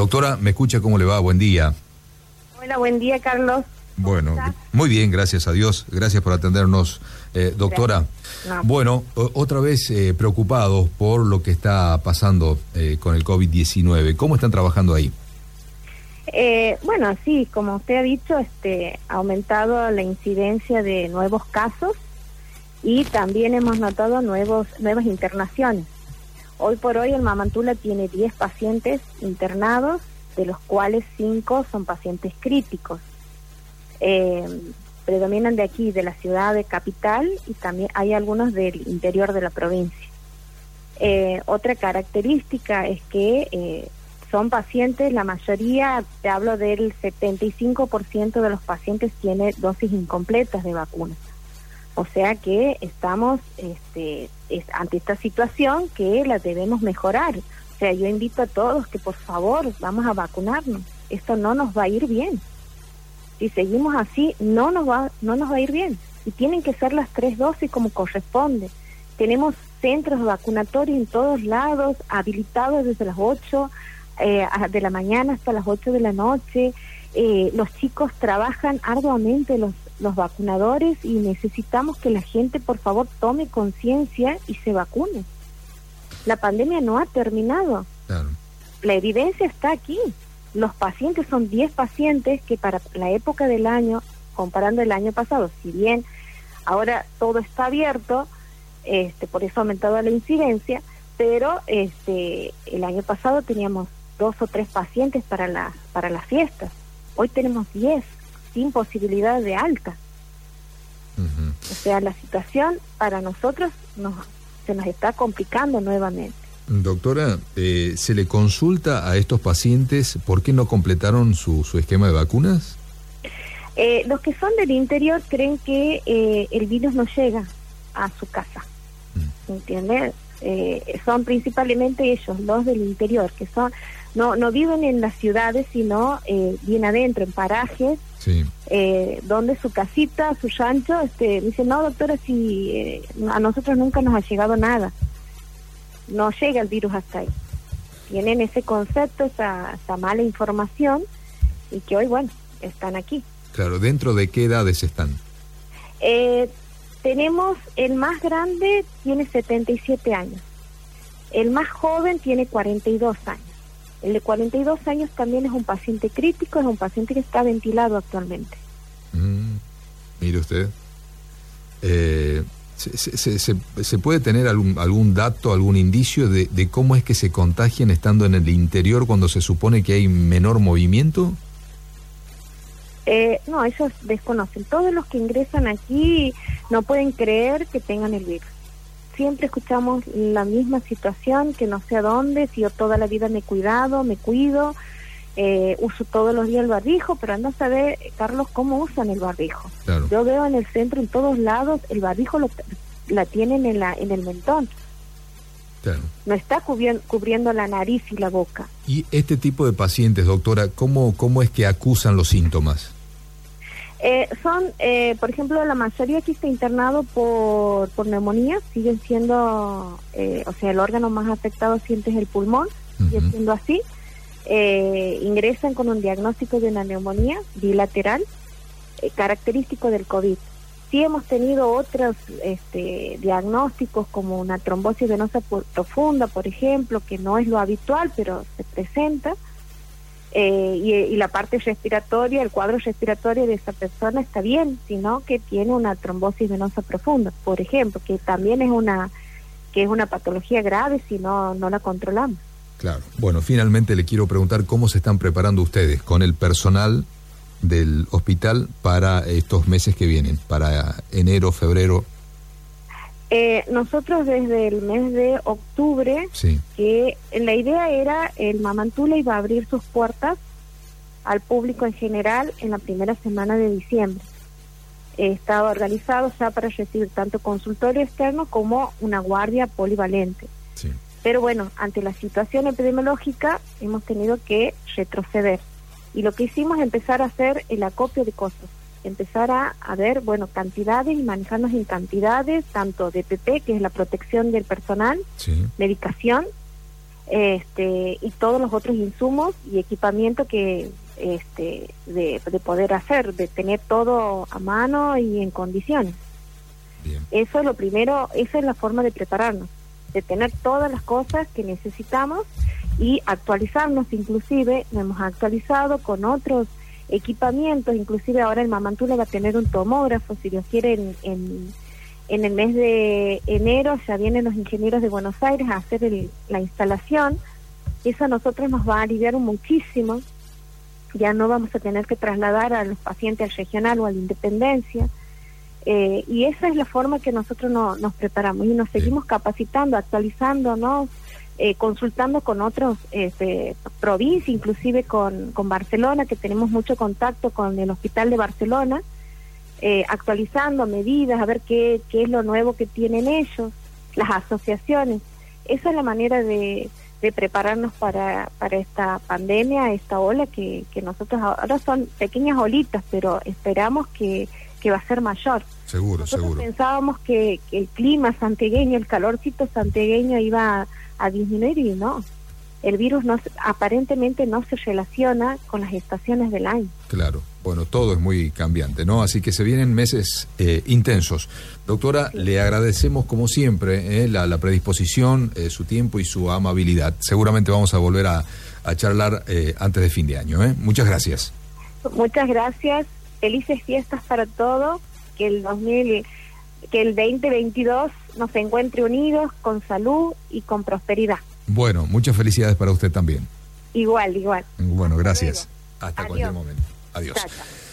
Doctora, ¿me escucha? ¿Cómo le va? Buen día. Hola, buen día, Carlos. Bueno, muy bien, gracias a Dios. Gracias por atendernos, doctora. No. Bueno, otra vez preocupados por lo que está pasando con el COVID-19. ¿Cómo están trabajando ahí? Bueno, sí, como usted ha dicho, ha aumentado la incidencia de nuevos casos y también hemos notado nuevas internaciones. Hoy por hoy el Mamantula tiene 10 pacientes internados, de los cuales 5 son pacientes críticos. Predominan de aquí, de la ciudad de capital, y también hay algunos del interior de la provincia. Otra característica es que son pacientes, la mayoría, te hablo del 75% de los pacientes tiene dosis incompletas de vacuna. O sea que estamos ante esta situación que la debemos mejorar. O sea, yo invito a todos que por favor vamos a vacunarnos. Esto no nos va a ir bien. Si seguimos así, no nos va a ir bien. Y tienen que ser las 3 dosis como corresponde. Tenemos centros vacunatorios en todos lados, habilitados desde las 8 de la mañana hasta las 8 de la noche. Los chicos trabajan arduamente, los vacunadores, y necesitamos que la gente por favor tome conciencia y se vacune. La pandemia no ha terminado. Claro. La evidencia está aquí. Los pacientes son 10 pacientes que para la época del año, comparando el año pasado, si bien ahora todo está abierto, por eso ha aumentado la incidencia, pero el año pasado teníamos 2 o 3 pacientes para las fiestas. Hoy tenemos 10, sin posibilidad de alta. Uh-huh. O sea, la situación para nosotros se nos está complicando nuevamente. Doctora, ¿se le consulta a estos pacientes por qué no completaron su esquema de vacunas? Los que son del interior creen que el virus no llega a su casa. ¿Entiendes? Son principalmente ellos, los del interior, que no viven en las ciudades, sino bien adentro, en parajes, sí. Donde su casita, su rancho, dice, no, doctora, si a nosotros nunca nos ha llegado nada. No llega el virus hasta ahí. Tienen ese concepto, esa mala información, y que hoy, bueno, están aquí. Claro, ¿dentro de qué edades están? Tenemos, el más grande tiene 77 años. El más joven tiene 42 años. El de 42 años también es un paciente crítico, es un paciente que está ventilado actualmente. Mire usted. ¿Se puede tener algún dato, algún indicio de cómo es que se contagian estando en el interior cuando se supone que hay menor movimiento? No, ellos desconocen. Todos los que ingresan aquí no pueden creer que tengan el virus. Siempre escuchamos la misma situación, que no sé a dónde, si yo toda la vida me he cuidado, me cuido, uso todos los días el barbijo, pero anda a saber, Carlos, cómo usan el barbijo. Claro. Yo veo en el centro, en todos lados, el barbijo la tienen en el mentón. Claro. No está cubriendo la nariz y la boca. Y este tipo de pacientes, doctora, ¿cómo es que acusan los síntomas? Por ejemplo, la mayoría aquí está internado por neumonía, siguen siendo, o sea, el órgano más afectado siempre es el pulmón, sigue siendo así. Ingresan con un diagnóstico de una neumonía bilateral, característico del COVID. Sí hemos tenido otros diagnósticos, como una trombosis venosa profunda, por ejemplo, que no es lo habitual, pero se presenta. Y la parte respiratoria, el cuadro respiratorio de esa persona está bien, sino que tiene una trombosis venosa profunda, por ejemplo, que también es una patología grave si no la controlamos. Claro. Bueno, finalmente le quiero preguntar cómo se están preparando ustedes con el personal del hospital para estos meses que vienen, para enero, febrero. Nosotros desde el mes de octubre, sí, que la idea era, el Mamantula iba a abrir sus puertas al público en general en la primera semana de diciembre. Estaba organizado ya para recibir tanto consultorio externo como una guardia polivalente. sí. Pero bueno, ante la situación epidemiológica hemos tenido que retroceder. Y lo que hicimos es empezar a hacer el acopio de costos. Empezar a ver, bueno, cantidades y manejarnos en cantidades, tanto de PP, que es la protección del personal, Sí. medicación, y todos los otros insumos y equipamiento que de poder hacer, de tener todo a mano y en condiciones. Bien. Eso es lo primero, esa es la forma de prepararnos, de tener todas las cosas que necesitamos y actualizarnos. Inclusive nos hemos actualizado con otros equipamientos, inclusive ahora el Mamantula va a tener un tomógrafo, si Dios quiere, en el mes de enero ya vienen los ingenieros de Buenos Aires a hacer la instalación. Eso a nosotros nos va a aliviar muchísimo, ya no vamos a tener que trasladar a los pacientes al regional o a la Independencia, y esa es la forma que nosotros nos preparamos y nos seguimos capacitando, actualizándonos, consultando con otros provincias, inclusive con Barcelona, que tenemos mucho contacto con el Hospital de Barcelona, actualizando medidas, a ver qué es lo nuevo que tienen ellos, las asociaciones. Esa es la manera de prepararnos para esta pandemia, esta ola que nosotros ahora son pequeñas olitas, pero esperamos que va a ser mayor. Nosotros pensábamos que el clima santiagueño, el calorcito santiagueño iba a disminuir y no. El virus aparentemente no se relaciona con las estaciones del año. Claro, bueno, todo es muy cambiante, ¿no? Así que se vienen meses intensos. Doctora, le agradecemos como siempre la predisposición, su tiempo y su amabilidad. Seguramente vamos a volver a charlar antes de fin de año, ¿eh? Muchas gracias. Muchas gracias. Felices fiestas para todos. Que el 2022 nos encuentre unidos, con salud y con prosperidad. Bueno, muchas felicidades para usted también. Igual. Bueno, gracias. Hasta Adiós. cualquier momento. Adiós. Chao.